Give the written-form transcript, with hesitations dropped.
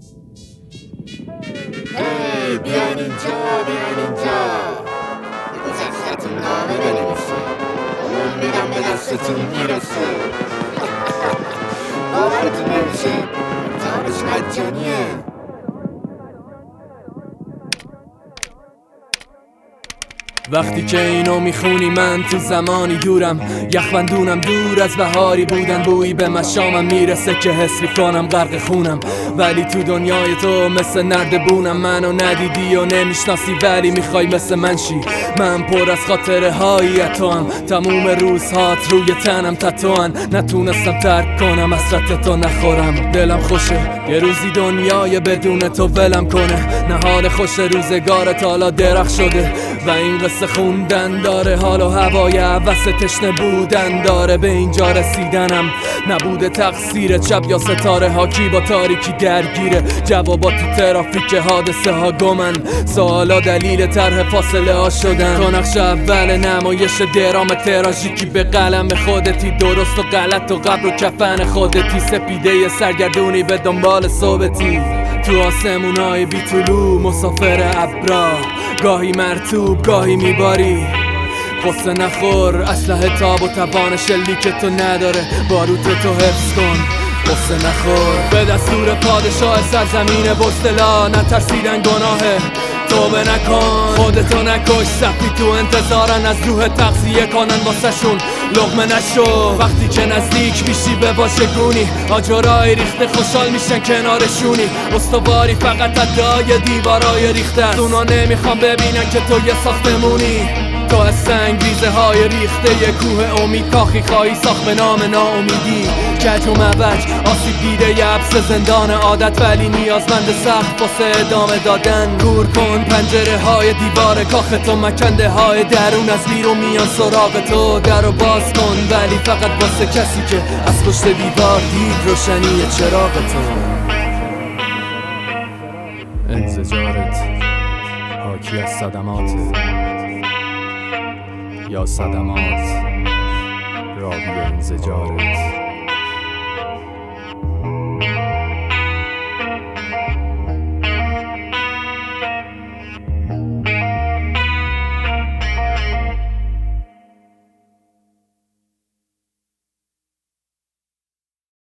بیاین اینجا به گذشتتون نامه بنویسین، میدم به دستتون میرسه. باورتون نمیشه امتحانش مجانیه. وقتی که اینو میخونی من تو زمانی دورم، یخبندونم دور از بهاری بودن، بویی به مشامم میرسه که حس میکنم غرق خونم. ولی تو دنیای تو مثل نردبونم، منو ندیدی و نمیشناسی ولی میخوای مثل من شی. من پر از خاطره هایی تو هم، تموم روزهات روی تنم تتوان. نتونستم ترک کنم حسرت تو نخورم، دلم خوشه یه روزی دنیای بدون تو ولم کنه. نهال خوش روزگارت حالا درخت شده و این قصه خوندن داره، حال و هوای عوض تشنه بودن داره. به اینجا رسیدنم نبوده تقصیر شب یا ستاره ها، کی با تاریکی درگیره، جوابات تو ترافیک حادثه ها گمن، سوالا دلیل طرح فاصله ها شدن. تو نقش اول نمایش درام تراژیکی به قلم خودتی، درست و غلط و قبر و کفن خودتی، سپیده سرگردونی به دنبال صحبتی تو آسمونای بی طلوع، مسافر ابرا، گاهی مرطوب گاهی میباری. قصه نخور اسلحه تاب و توان شلیک تو نداره، باروت تو حفظ کن. قصه نخور به دستور پادشاه سرزمین بستلا، نترسیدن گناهه توبه نکن، خودتو نکش. صفی تو انتظارن از روح تغذیه کنن واسه شون، لقمه نشو. وقتی که نزدیک میشی به واژگونی، آجرای ریخته خوشحال میشن کنارشونی. استواری فقط ادعای دیوارای ریخته است، اونا نمیخوام ببینن که تو یه ساختمونی. تو از سنگ ریزه های ریخته یه کوه امید، کاخی خواهی ساخت به نام ناامیدی. کج و موج آسیب دیده یه حبس زندان عادت، ولی نیازمند سخت واسه ادامه دادن. دور کن پنجره های دیوار کاخ تو، مکنده های درون از بیرون میان سراغ تو. در رو باز کن ولی فقط واسه کسی که از پشت دیوار دید روشنی چراغ تو. انزجارت حاکی از صدمات یا صدمات راوی انزجارت.